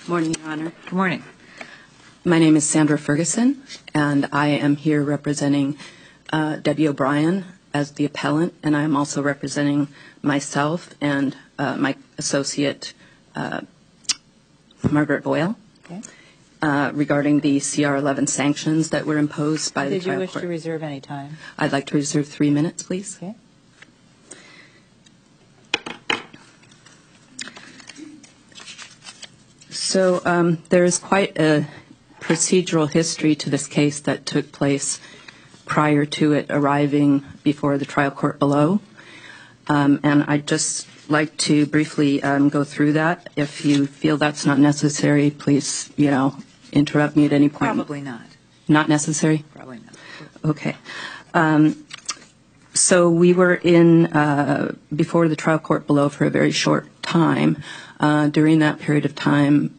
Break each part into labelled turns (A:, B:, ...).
A: Good morning, Your Honor.
B: Good morning.
A: My name is Sandra Ferguson, and I am here representing Debbie O'Brien as the appellant, and I am also representing myself and my associate, Margaret Boyle, regarding the CR 11 sanctions that were imposed by the trial court.
B: Did you wish to reserve any time?
A: I'd like to reserve 3 minutes, please.
B: Okay.
A: So there is quite a procedural history to this case that took place prior to it arriving before the trial court below. And I'd just like to briefly go through that. If you feel that's not necessary, please, interrupt me at any point.
B: Probably not.
A: Not necessary?
B: Probably not.
A: Okay. So we were in before the trial court below for a very short time. During that period of time,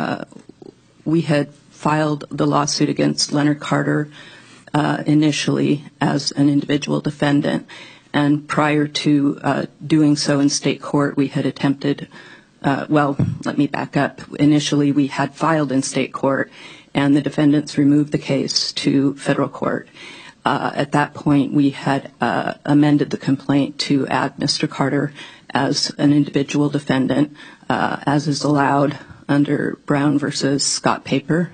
A: we had filed the lawsuit against Leonard Carter initially as an individual defendant. And prior to doing so in state court, we had attempted, let me back up. Initially, we had filed in state court, and the defendants removed the case to federal court. At that point, we had amended the complaint to add Mr. Carter as an individual defendant, as is allowed under Brown versus Scott paper.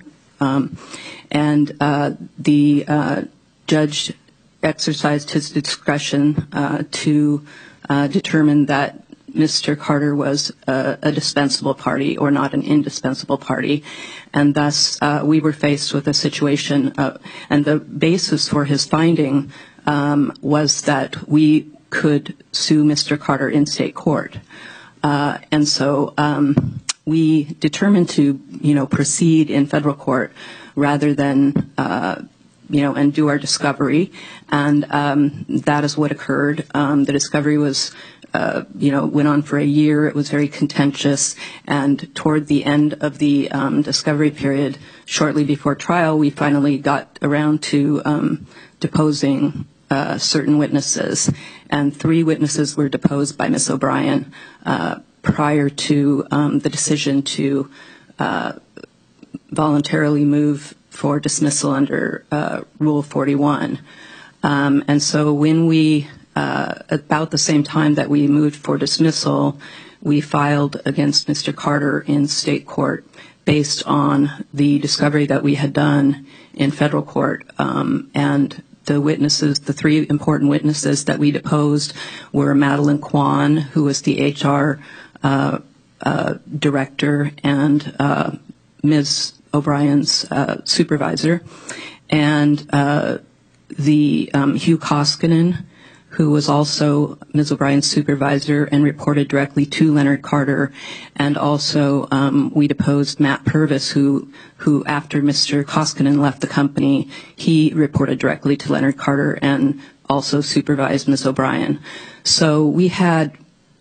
A: And the judge exercised his discretion to determine that Mr. Carter was a dispensable party or not an indispensable party. And thus, we were faced with a situation, and the basis for his finding was that we could sue Mr. Carter in state court. And so we determined to, proceed in federal court rather than, and do our discovery. And that is what occurred. The discovery was, went on for a year. It was very contentious. And toward the end of the discovery period, shortly before trial, we finally got around to deposing certain witnesses. And 3 witnesses were deposed by Ms. O'Brien prior to the decision to voluntarily move for dismissal under Rule 41. And so when we, about the same time that we moved for dismissal, we filed against Mr. Carter in state court based on the discovery that we had done in federal court. And the witnesses, the 3 important witnesses that we deposed were Madeline Kwan, who was the HR director, and Ms. O'Brien's supervisor, and the Hugh Koskinen, who was also Ms. O'Brien's supervisor and reported directly to Leonard Carter. And also we deposed Matt Purvis, who after Mr. Koskinen left the company, he reported directly to Leonard Carter and also supervised Ms. O'Brien. So we had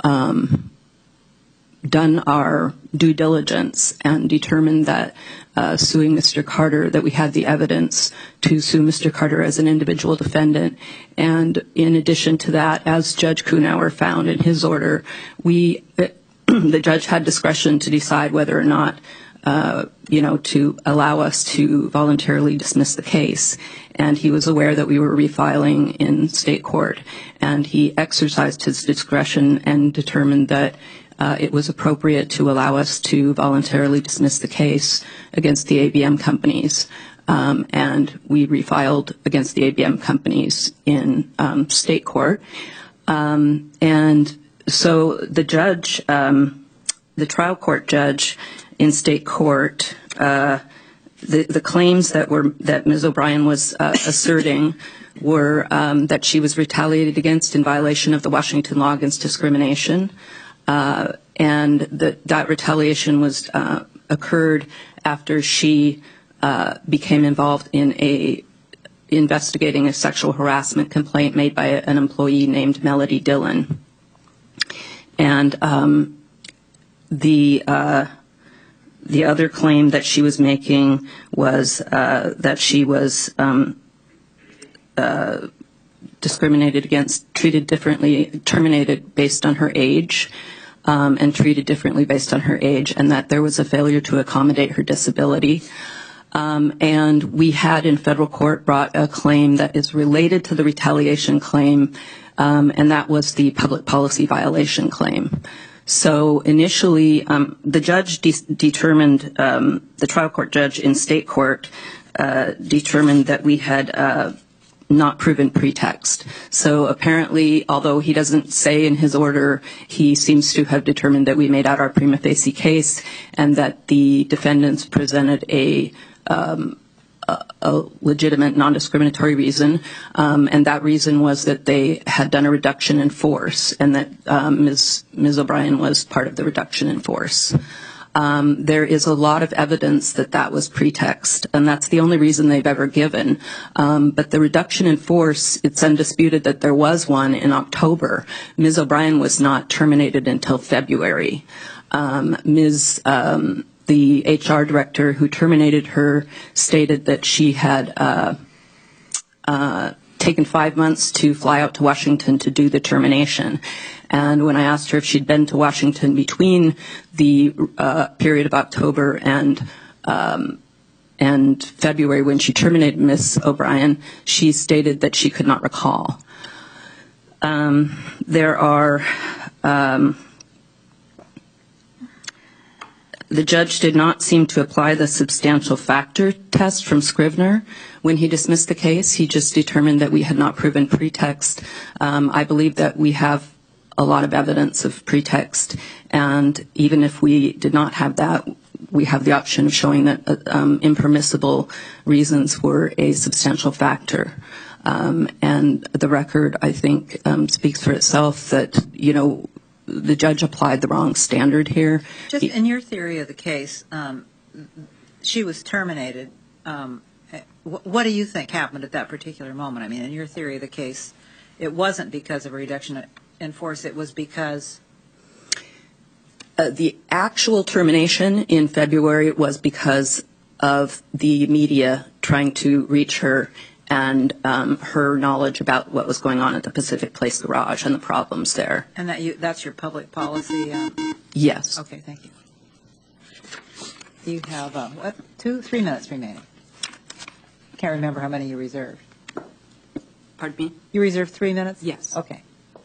A: done our due diligence and determined that suing Mr. Carter, that we had the evidence to sue Mr. Carter as an individual defendant. And in addition to that, as Judge Kuhnauer found in his order, the judge had discretion to decide whether or not, to allow us to voluntarily dismiss the case. And he was aware that we were refiling in state court. And he exercised his discretion and determined that it was appropriate to allow us to voluntarily dismiss the case against the ABM companies. And we refiled against the ABM companies in state court. And so the judge, the trial court judge in state court, the claims that Ms. O'Brien was asserting were that she was retaliated against in violation of the Washington law against discrimination. And that retaliation was occurred after she became involved in investigating a sexual harassment complaint made by an employee named Melody Dillon. And the other claim that she was making was that she was discriminated against, treated differently, terminated based on her age. and treated differently based on her age, and that there was a failure to accommodate her disability. And we had in federal court brought a claim that is related to the retaliation claim, and that was the public policy violation claim. So initially, the judge determined, the trial court judge in state court determined that we had not proven pretext. So apparently, although he doesn't say in his order, he seems to have determined that we made out our prima facie case and that the defendants presented a legitimate non-discriminatory reason, and that reason was that they had done a reduction in force, and that Ms. O'Brien was part of the reduction in force. There is a lot of evidence that that was pretext, and that's the only reason they've ever given. But the reduction in force, it's undisputed that there was one in October. Ms. O'Brien was not terminated until February. The HR director who terminated her stated that she had taken 5 months to fly out to Washington to do the termination. And when I asked her if she'd been to Washington between the period of October and February when she terminated Ms. O'Brien, she stated that she could not recall. The judge did not seem to apply the substantial factor test from Scrivener when he dismissed the case. He just determined that we had not proven pretext. I believe that we have a lot of evidence of pretext, and even if we did not have that, we have the option of showing that impermissible reasons were a substantial factor. And the record, I think, speaks for itself that, you know, the judge applied the wrong standard here.
B: Just in your theory of the case, she was terminated. What do you think happened at that particular moment? I mean, in your theory of the case, it wasn't because of a reduction in force. It was because
A: the actual termination in February was because of the media trying to reach her and her knowledge about what was going on at the Pacific Place Garage and the problems there.
B: And that's your public policy?
A: Yes.
B: Okay, thank you. You have, 3 minutes remaining. Can't remember how many you reserved.
A: Pardon me?
B: You reserved 3 minutes?
A: Yes.
B: Okay.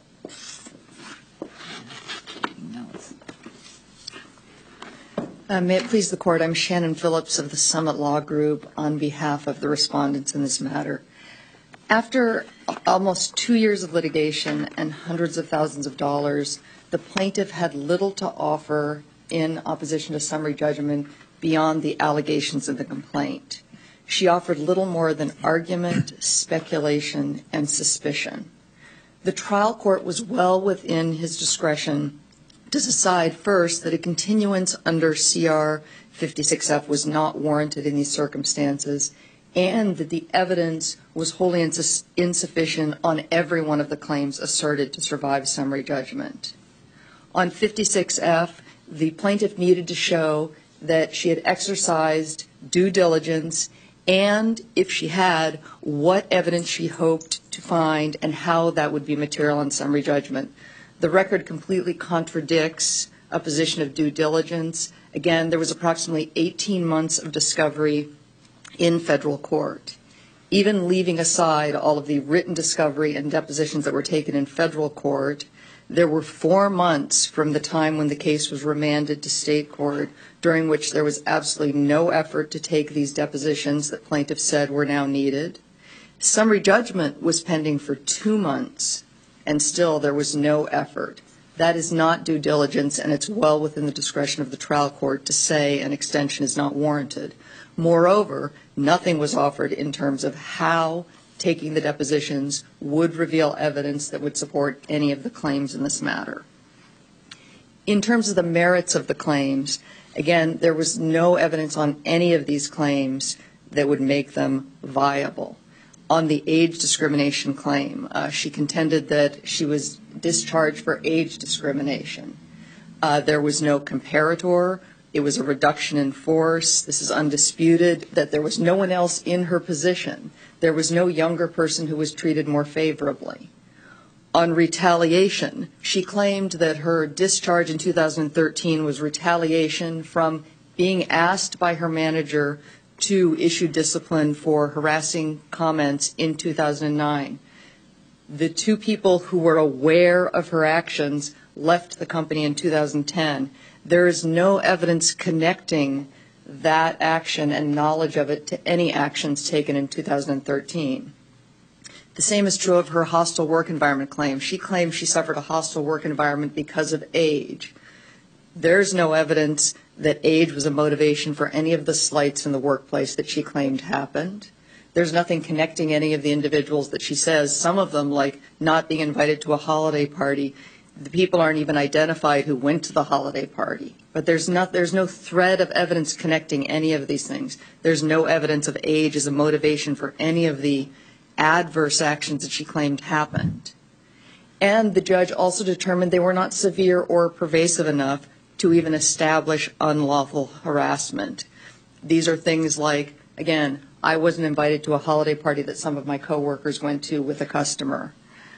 C: May it please the Court, I'm Shannon Phillips of the Summit Law Group on behalf of the respondents in this matter. After almost 2 years of litigation and hundreds of thousands of dollars, the plaintiff had little to offer in opposition to summary judgment beyond the allegations of the complaint. She offered little more than argument, speculation, and suspicion. The trial court was well within his discretion to decide first that a continuance under CR 56F was not warranted in these circumstances, and that the evidence was wholly insufficient on every one of the claims asserted to survive summary judgment. On 56F, the plaintiff needed to show that she had exercised due diligence, and if she had, what evidence she hoped to find and how that would be material on summary judgment. The record completely contradicts a position of due diligence. Again, there was approximately 18 months of discovery in federal court. Even leaving aside all of the written discovery and depositions that were taken in federal court, there were 4 months from the time when the case was remanded to state court during which there was absolutely no effort to take these depositions that plaintiffs said were now needed. Summary judgment was pending for 2 months, and still there was no effort. That is not due diligence, and it's well within the discretion of the trial court to say an extension is not warranted. Moreover, nothing was offered in terms of how taking the depositions would reveal evidence that would support any of the claims in this matter. In terms of the merits of the claims, again, there was no evidence on any of these claims that would make them viable. On the age discrimination claim, she contended that she was discharged for age discrimination. There was no comparator. It was a reduction in force. This is undisputed, that there was no one else in her position. There was no younger person who was treated more favorably. On retaliation, she claimed that her discharge in 2013 was retaliation from being asked by her manager to issue discipline for harassing comments in 2009. The two people who were aware of her actions left the company in 2010. There is no evidence connecting that action and knowledge of it to any actions taken in 2013. The same is true of her hostile work environment claim. She claimed she suffered a hostile work environment because of age. There's no evidence that age was a motivation for any of the slights in the workplace that she claimed happened. There's nothing connecting any of the individuals that she says, some of them like not being invited to a holiday party. The people aren't even identified who went to the holiday party. But there's no thread of evidence connecting any of these things. There's no evidence of age as a motivation for any of the adverse actions that she claimed happened. And the judge also determined they were not severe or pervasive enough to even establish unlawful harassment. These are things like, again, I wasn't invited to a holiday party that some of my coworkers went to with a customer.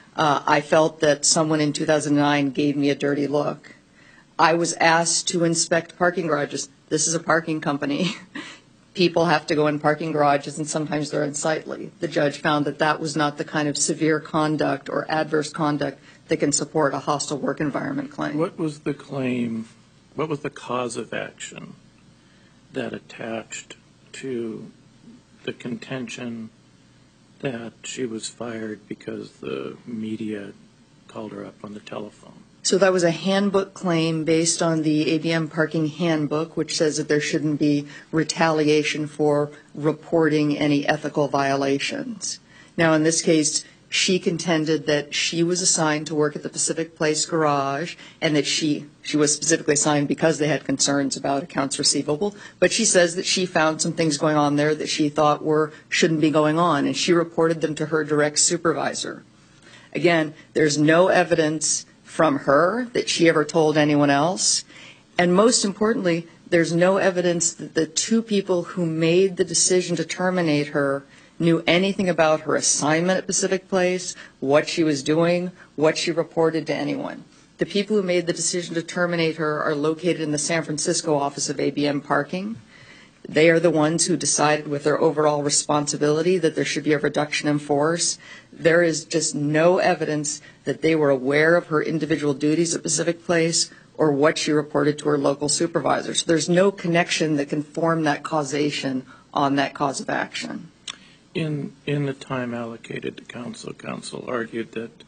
C: I felt that someone in 2009 gave me a dirty look. I was asked to inspect parking garages. This is a parking company. People have to go in parking garages, and sometimes they're unsightly. The judge found that that was not the kind of severe conduct or adverse conduct that can support a hostile work environment claim.
D: What was the claim, what was the cause of action that attached to the contention that she was fired because the media called her up on the telephone?
C: So that was a handbook claim based on the ABM parking handbook, which says that there shouldn't be retaliation for reporting any ethical violations. Now, in this case, she contended that she was assigned to work at the Pacific Place garage and that she was specifically assigned because they had concerns about accounts receivable. But she says that she found some things going on there that she thought shouldn't be going on, and she reported them to her direct supervisor. Again, there's no evidence from her that she ever told anyone else. And most importantly, there's no evidence that the two people who made the decision to terminate her knew anything about her assignment at Pacific Place, what she was doing, what she reported to anyone. The people who made the decision to terminate her are located in the San Francisco office of ABM Parking. They are the ones who decided with their overall responsibility that there should be a reduction in force. There is just no evidence that they were aware of her individual duties at Pacific Place or what she reported to her local supervisor. So there's no connection that can form that causation on that cause of action.
D: In the time allocated to counsel argued that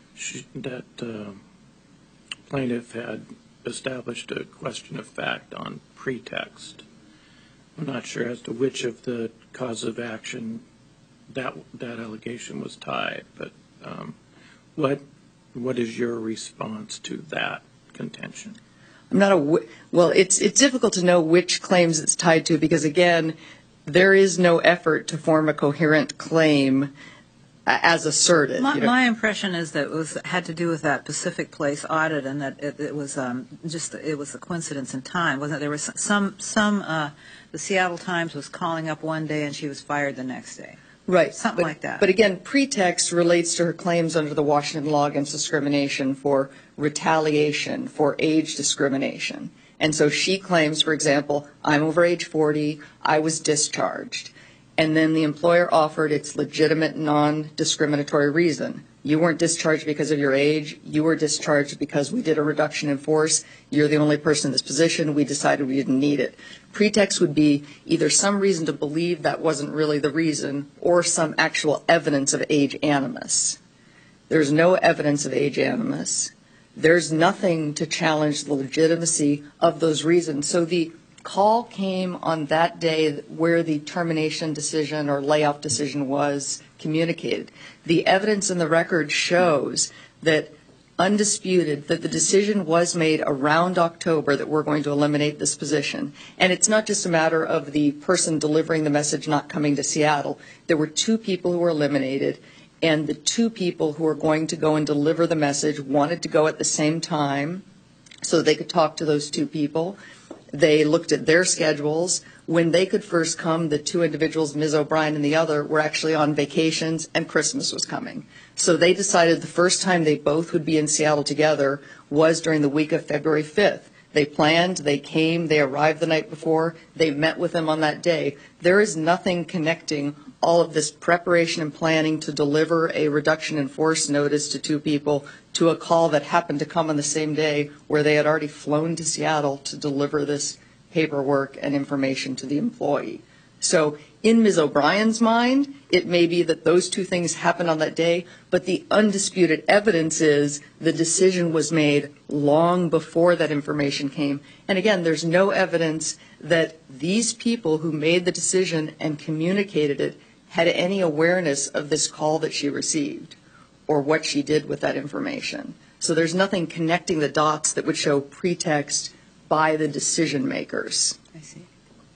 D: plaintiff had established a question of fact on pretext. I'm not sure as to which of the cause of action that allegation was tied, but what is your response to that contention?
C: Well, it's difficult to know which claims it's tied to because, again, there is no effort to form a coherent claim as asserted.
B: My impression is that it had to do with that Pacific Place audit, and that it was a coincidence in time. Wasn't there was the Seattle Times was calling up one day and she was fired the next day.
C: Right.
B: Something like that.
C: But again, pretext relates to her claims under the Washington Law Against Discrimination for retaliation, for age discrimination. And so she claims, for example, I'm over age 40, I was discharged. And then the employer offered its legitimate non-discriminatory reason. You weren't discharged because of your age. You were discharged because we did a reduction in force. You're the only person in this position. We decided we didn't need it. Pretext would be either some reason to believe that wasn't really the reason or some actual evidence of age animus. There's no evidence of age animus. There's nothing to challenge the legitimacy of those reasons. So the call came on that day where the termination decision or layoff decision was communicated. The evidence in the record shows that undisputed that the decision was made around October that we're going to eliminate this position. And it's not just a matter of the person delivering the message not coming to Seattle. There were two people who were eliminated, and the two people who were going to go and deliver the message wanted to go at the same time so they could talk to those two people. They looked at their schedules. When they could first come, the two individuals, Ms. O'Brien and the other, were actually on vacations and Christmas was coming. So they decided the first time they both would be in Seattle together was during the week of February 5th. They planned, they came, they arrived the night before, they met with them on that day. There is nothing connecting all of this preparation and planning to deliver a reduction in force notice to two people to a call that happened to come on the same day where they had already flown to Seattle to deliver this paperwork and information to the employee. So in Ms. O'Brien's mind, it may be that those two things happened on that day, but the undisputed evidence is the decision was made long before that information came. And again, there's no evidence that these people who made the decision and communicated it had any awareness of this call that she received or what she did with that information. So there's nothing connecting the dots that would show pretext by the decision makers.
B: I see.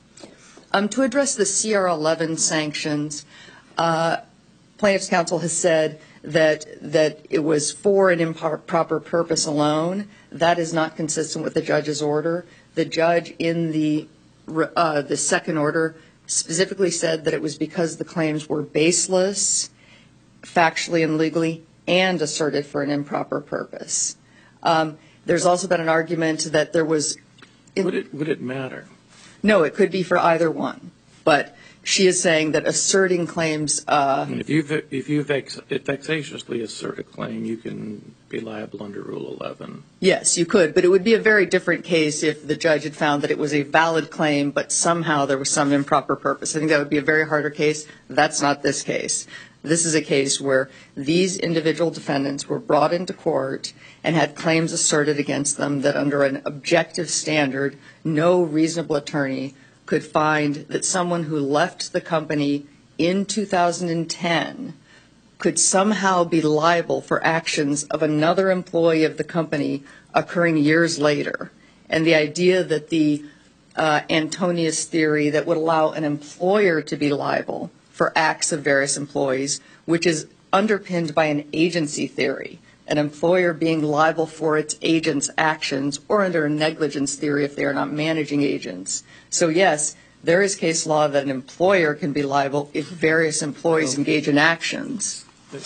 C: To address the CR11 sanctions, plaintiff's counsel has said that it was for an improper purpose alone. That is not consistent with the judge's order. The judge in the second order specifically said that it was because the claims were baseless, factually and legally, and asserted for an improper purpose. There's also been an argument that there was...
D: Would it matter?
C: No, it could be for either one. But she is saying that asserting claims...
D: If you vexatiously assert a claim, you can be liable under Rule 11.
C: Yes, you could. But it would be a very different case if the judge had found that it was a valid claim, but somehow there was some improper purpose. I think that would be a very harder case. That's not this case. This is a case where these individual defendants were brought into court and had claims asserted against them that under an objective standard, no reasonable attorney could find that someone who left the company in 2010 could somehow be liable for actions of another employee of the company occurring years later. And the idea that the Antonius theory that would allow an employer to be liable for acts of various employees, which is underpinned by an agency theory, an employer being liable for its agents' actions, or under a negligence theory if they are not managing agents. So yes, there is case law that an employer can be liable if various employees engage in actions.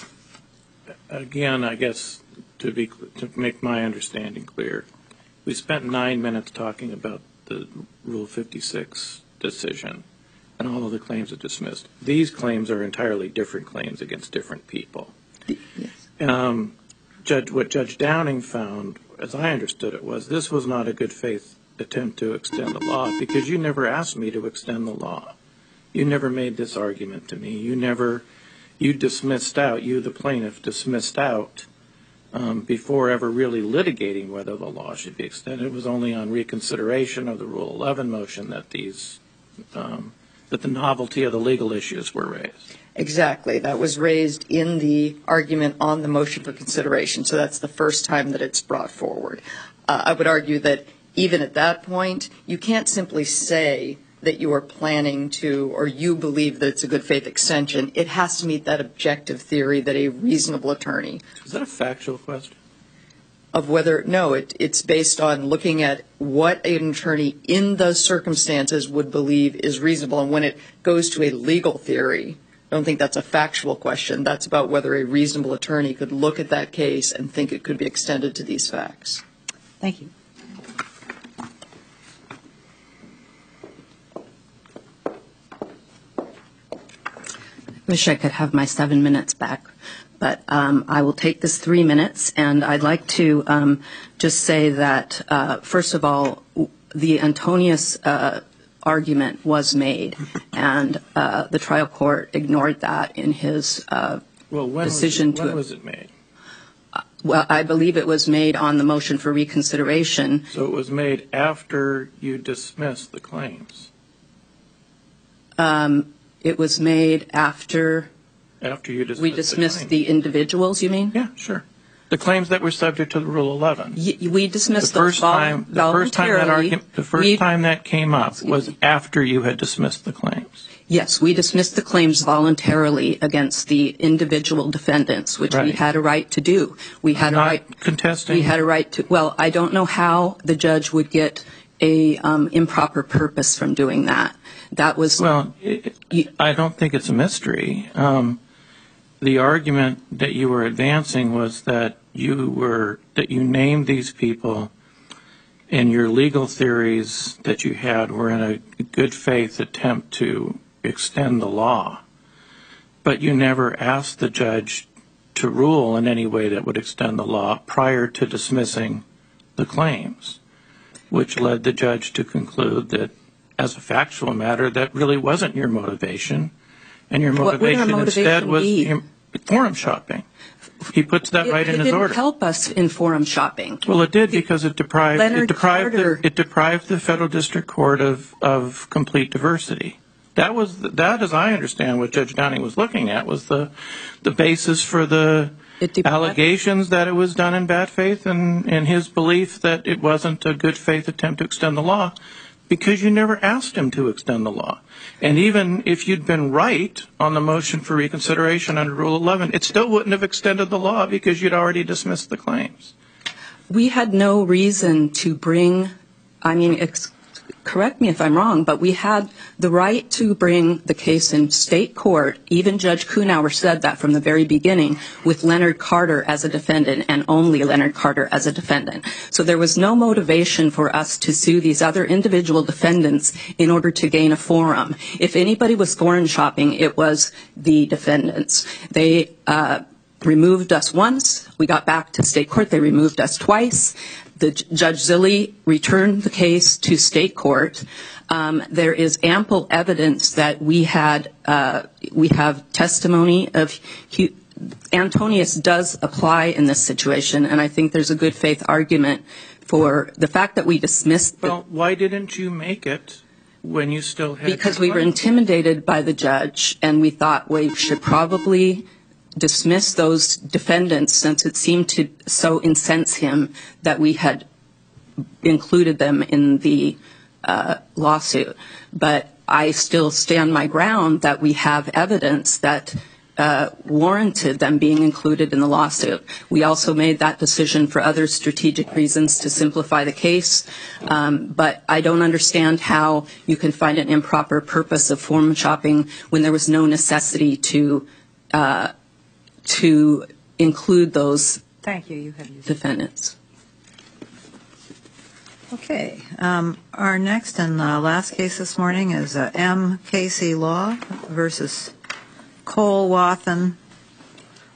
D: Again, I guess to make my understanding clear, we spent 9 minutes talking about the Rule 56 decision and all of the claims are dismissed. These claims are entirely different claims against different people.
C: Yes.
D: What Judge Downing found, as I understood it, was this was not a good faith attempt to extend the law because you never asked me to extend the law. You never made this argument to me. You dismissed out, you the plaintiff dismissed out before ever really litigating whether the law should be extended. It was only on reconsideration of the Rule 11 motion that that the novelty of the legal issues were raised.
C: Exactly. That was raised in the argument on the motion for consideration. So that's the first time that it's brought forward. I would argue that even at that point, you can't simply say that you are planning to or you believe that it's a good faith extension. It has to meet that objective theory that a reasonable attorney.
D: Is that a factual question?
C: Of whether, no, it's based on looking at what an attorney in those circumstances would believe is reasonable. And when it goes to a legal theory, I don't think that's a factual question. That's about whether a reasonable attorney could look at that case and think it could be extended to these facts.
B: Thank you.
A: Wish I could have my 7 minutes back. But I will take this 3 minutes, and I'd like to just say that, first of all, the Antonius argument was made, and the trial court ignored that in his decision to...
D: When was it made?
A: Well, I believe it was made on the motion for reconsideration.
D: So it was made after you dismissed the claims?
A: It was made after...
D: After you dismissed
A: we dismissed the individuals, you mean?
D: Yeah, sure. The claims that were subject to the Rule 11.
A: We dismissed those voluntarily.
D: The first time that came up was after you had dismissed the claims.
A: Yes, we dismissed the claims voluntarily against the individual defendants, which we had a right to do. We had
D: I'm not contesting.
A: We had a right to. Well, I don't know how the judge would get a improper purpose from doing that. That was
D: Well, I don't think it's a mystery. The argument that you were advancing was that you named these people, and your legal theories that you had were in a good faith attempt to extend the law, but you never asked the judge to rule in any way that would extend the law prior to dismissing the claims, which led the judge to conclude that, as a factual matter, that really wasn't your motivation, and your motivation instead was forum shopping. He puts that right in his order.
A: It didn't help us in forum shopping.
D: Well, it did, because it deprived the federal district court of complete diversity. That, as I understand what Judge Downing was looking at, was the basis for the allegations that it was done in bad faith, and his belief that it wasn't a good faith attempt to extend the law, because you never asked him to extend the law. And even if you'd been right on the motion for reconsideration under Rule 11, it still wouldn't have extended the law because you'd already dismissed the claims.
A: We had no reason to bring, correct me if I'm wrong, but we had the right to bring the case in state court. Even Judge Kuhnauer said that from the very beginning, with Leonard Carter as a defendant, and only Leonard Carter as a defendant. So there was no motivation for us to sue these other individual defendants in order to gain a forum. If anybody was forum shopping, it was the defendants. They removed us once. We got back to state court. They removed us twice. Judge Zille returned the case to state court. There is ample evidence that we have testimony of Antonius does apply in this situation, and I think there's a good faith argument for the fact that we dismissed.
D: Well, why didn't you make it when you still had?
A: Because we were intimidated by the judge, and we thought we should probably dismiss those defendants, since it seemed to so incense him that we had included them in the lawsuit. But I still stand my ground that we have evidence that warranted them being included in the lawsuit. We also made that decision for other strategic reasons to simplify the case, but I don't understand how you can find an improper purpose of forum shopping when there was no necessity to include those defendants.
B: Okay. Our next and last case this morning is M. Casey Law versus Cole Wathen